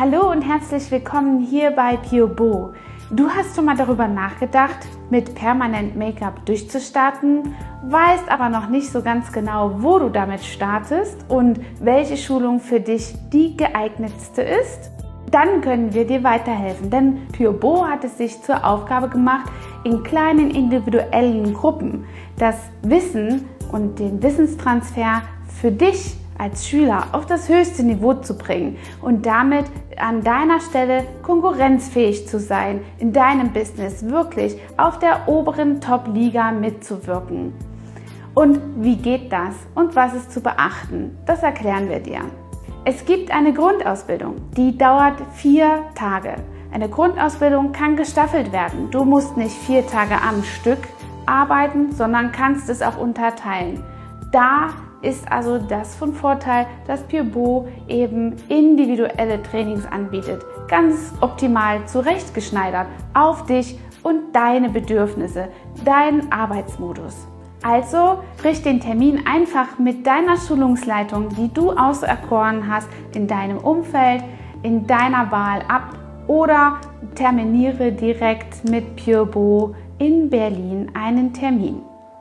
Hallo und herzlich willkommen hier bei PureBeau. Du hast schon mal darüber nachgedacht, mit Permanent Make-up durchzustarten, weißt aber noch nicht so ganz genau, wo du damit startest und welche Schulung für dich die geeignetste ist? Dann können wir dir weiterhelfen, denn PureBeau hat es sich zur Aufgabe gemacht, in kleinen individuellen Gruppen das Wissen und den Wissenstransfer für dich als Schüler auf das höchste Niveau zu bringen und damit an deiner Stelle konkurrenzfähig zu sein, in deinem Business wirklich auf der oberen Top-Liga mitzuwirken. Und wie geht das und was ist zu beachten? Das erklären wir dir. Es gibt eine Grundausbildung, die dauert 4 Tage. Eine Grundausbildung kann gestaffelt werden. Du musst nicht 4 Tage am Stück arbeiten, sondern kannst es auch unterteilen. Da ist also das von Vorteil, dass PureBeau eben individuelle Trainings anbietet, ganz optimal zurechtgeschneidert auf dich und deine Bedürfnisse, deinen Arbeitsmodus. Also brich den Termin einfach mit deiner Schulungsleitung, die du auserkoren hast, in deinem Umfeld, in deiner Wahl ab oder terminiere direkt mit PureBeau in Berlin einen Termin.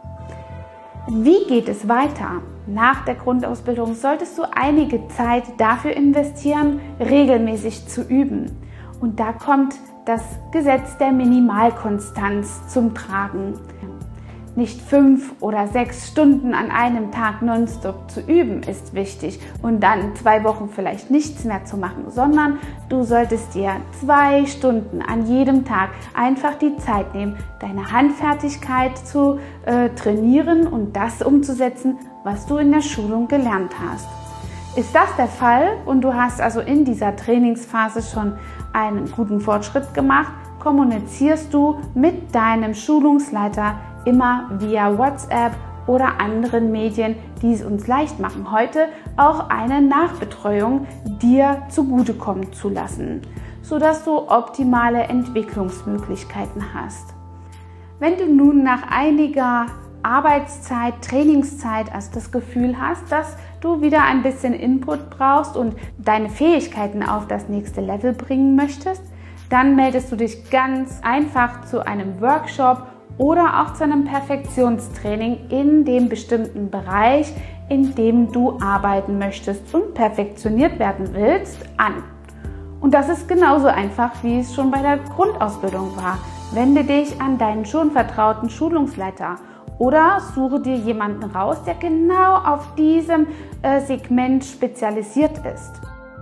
Wie geht es weiter? Nach der Grundausbildung solltest du einige Zeit dafür investieren, regelmäßig zu üben. Und da kommt das Gesetz der Minimalkonstanz zum Tragen. Nicht 5 oder 6 Stunden an einem Tag nonstop zu üben ist wichtig und dann 2 Wochen vielleicht nichts mehr zu machen, sondern du solltest dir 2 Stunden an jedem Tag einfach die Zeit nehmen, deine Handfertigkeit zu trainieren und das umzusetzen, was du in der Schulung gelernt hast. Ist das der Fall und du hast also in dieser Trainingsphase schon einen guten Fortschritt gemacht, kommunizierst du mit deinem Schulungsleiter immer via WhatsApp oder anderen Medien, die es uns leicht machen, heute auch eine Nachbetreuung dir zugutekommen zu lassen, sodass du optimale Entwicklungsmöglichkeiten hast. Wenn du nun nach einiger Arbeitszeit, Trainingszeit also das Gefühl hast, dass du wieder ein bisschen Input brauchst und deine Fähigkeiten auf das nächste Level bringen möchtest, dann meldest du dich ganz einfach zu einem Workshop oder auch zu einem Perfektionstraining in dem bestimmten Bereich, in dem du arbeiten möchtest und perfektioniert werden willst, an. Und das ist genauso einfach, wie es schon bei der Grundausbildung war. Wende dich an deinen schon vertrauten Schulungsleiter oder suche dir jemanden raus, der genau auf diesem Segment spezialisiert ist.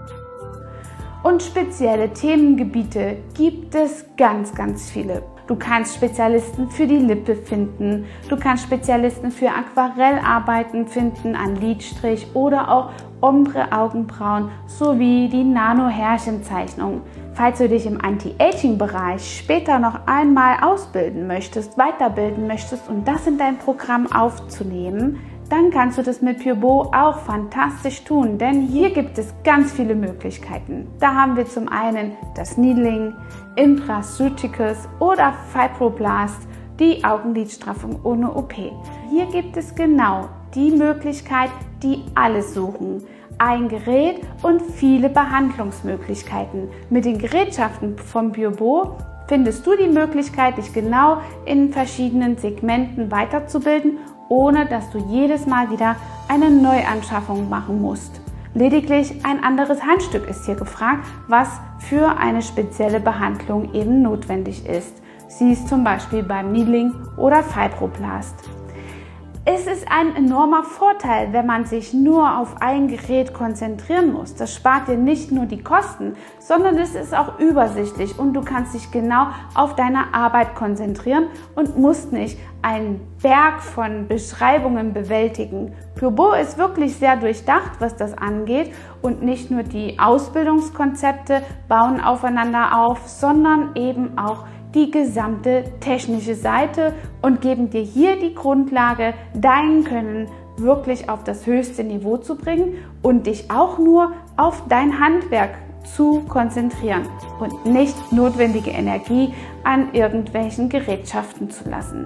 Und spezielle Themengebiete gibt es ganz, ganz viele. Du kannst Spezialisten für die Lippe finden, du kannst Spezialisten für Aquarellarbeiten finden an Lidstrich oder auch Ombre-Augenbrauen sowie die Nano-Härchenzeichnung. Falls du dich im Anti-Aging-Bereich später noch einmal ausbilden möchtest, weiterbilden möchtest und das in dein Programm aufzunehmen, dann kannst du das mit PureBeau auch fantastisch tun, denn hier gibt es ganz viele Möglichkeiten. Da haben wir zum einen das Needling, Intraceuticals oder Fibroblast, die Augenlidstraffung ohne OP. Hier gibt es genau die Möglichkeit, die alle suchen. Ein Gerät und viele Behandlungsmöglichkeiten. Mit den Gerätschaften von PureBeau findest du die Möglichkeit, dich genau in verschiedenen Segmenten weiterzubilden, ohne dass du jedes Mal wieder eine Neuanschaffung machen musst. Lediglich ein anderes Handstück ist hier gefragt, was für eine spezielle Behandlung eben notwendig ist. Sie ist zum Beispiel beim Needling oder Fibroblast. Es ist ein enormer Vorteil, wenn man sich nur auf ein Gerät konzentrieren muss. Das spart dir nicht nur die Kosten, sondern es ist auch übersichtlich und du kannst dich genau auf deine Arbeit konzentrieren und musst nicht einen Berg von Beschreibungen bewältigen. PureBeau ist wirklich sehr durchdacht, was das angeht und nicht nur die Ausbildungskonzepte bauen aufeinander auf, sondern eben auch die gesamte technische Seite und geben dir hier die Grundlage, dein Können wirklich auf das höchste Niveau zu bringen und dich auch nur auf dein Handwerk zu konzentrieren und nicht notwendige Energie an irgendwelchen Gerätschaften zu lassen.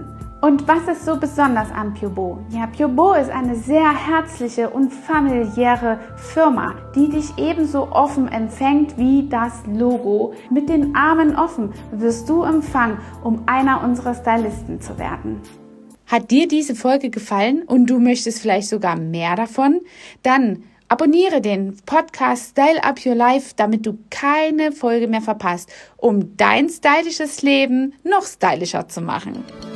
Und was ist so besonders an Pure Beau? Ja, Pure Beau ist eine sehr herzliche und familiäre Firma, die dich ebenso offen empfängt wie das Logo. Mit den Armen offen wirst du empfangen, um einer unserer Stylisten zu werden. Hat dir diese Folge gefallen und du möchtest vielleicht sogar mehr davon? Dann abonniere den Podcast Style Up Your Life, damit du keine Folge mehr verpasst, um dein stylisches Leben noch stylischer zu machen.